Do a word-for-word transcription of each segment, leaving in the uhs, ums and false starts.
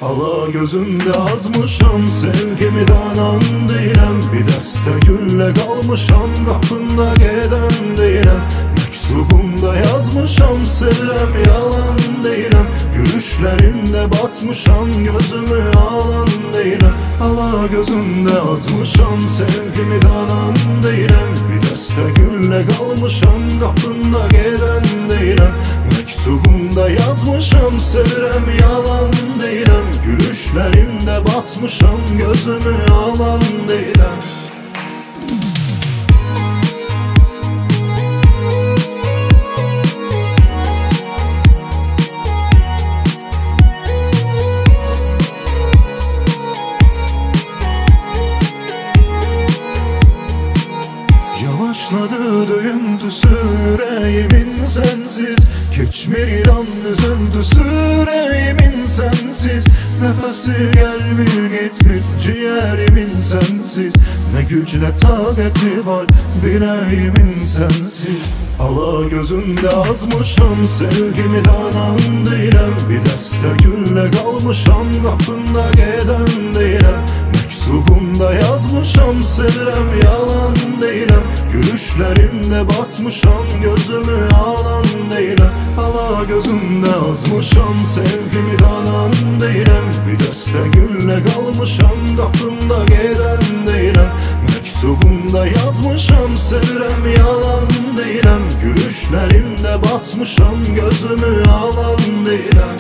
Ala gözümde azmışam, sevgimi danan deyiləm. Bir dəstə güllə qalmışam, qapında gedən deyiləm. Mektubumda yazmışam, sevirəm, yalan deyiləm. Gülüşlərimdə batmışam, gözümü alan deyiləm. Ala gözümdə azmışam, sevgimi danan deyiləm. Bir dəstə güllə qalmışam, qapında gedən deyiləm. Mektubumda yazmışam, sevirəm, yalan deyiləm. Gülüşlərimdə batmışam, gözümü alan deyiləm. Yavaşladı döyüntüsü yüreğimin sensiz. Keçmir ilan üzüntüsü yüreğimin sensiz. Nefesi gelmir gitmir ciğerimin sensiz. Ne güçle taqeti var bileğimin sensiz. Ala gözümde azmışam, sevgimi danan deyiləm. Bir dəstə güllə qalmışam, qapında gedən deyiləm. Mektubumda yazmışam, sevirəm, yalan deyiləm. Gülüşlərimdə batmışam, gözümü alan deyiləm. Ala gözümdə azmışam, sevgimi danan deyiləm. Bir dəstə güllə qalmışam, qapında gedən deyiləm. Mektubumda yazmışam, sevirəm, yalan deyiləm. Gülüşlərimdə batmışam, gözümü alan deyiləm.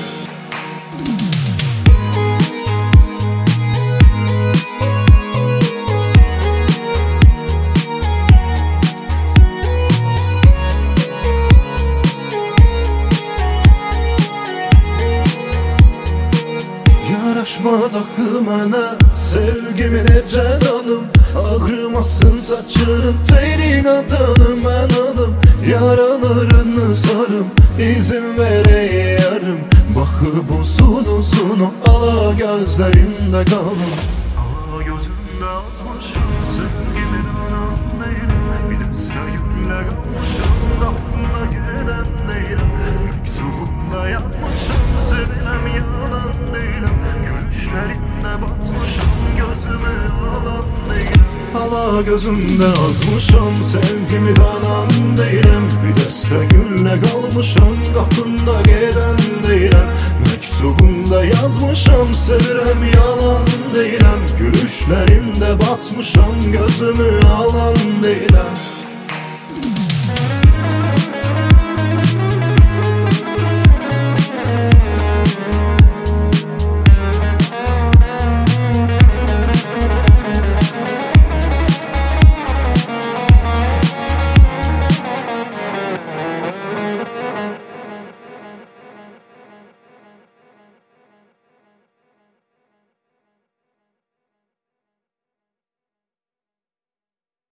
Yaraşmaz axı mənə sevgimin ecə canım. Ağrımasın saçının telin atanım mən alım. Yaralarını sarım, izin verey yarım. Bakıp uzun uzun o ala gözlerinde kalım. Ala gözümde azmışım, sevgimin anan değilim. Bir dəstə güllə qalmışam, qapında gedən deyiləm. Mektubumda yazmışam, seviləm, yalan deyiləm. Gülüşlərində batmışam, gözümü alan deyiləm. Ala gözümdə azmışam, sevgimi danan deyiləm. Bir dəstə güllə qalmışam, qapında gedən deyiləm. Mektubumda yazmışam, sevirəm, yalan deyiləm. Gülüşlərimdə batmışam, gözümü alan deyiləm.